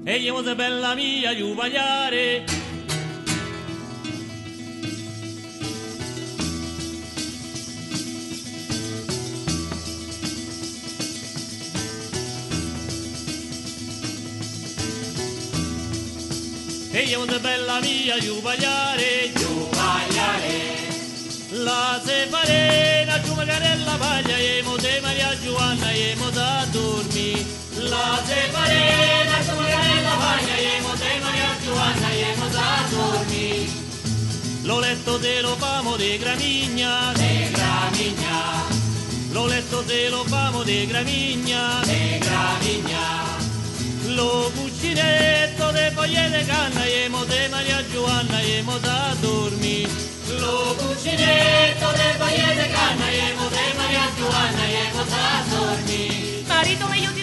E io se bella mia, io pagliare. E io se bella mia, io pagliare. La separena, giù magari la paglia, e mo te Maria Giovanna, e mo da dormi. La separena, giù magari la paglia, e mo te Maria Giovanna, e mo da dormi. L'ho letto te lo famo de gramigna, de gramigna. L'ho letto te lo famo de gramigna, de gramigna. Lo cucinetto de foglie de canna, e mo te Maria Giovanna, e mo da dormi. Lo cucinetto de foglie de canna, e mo te Maria Giovanna, e mo da dormi. Marito, me io ti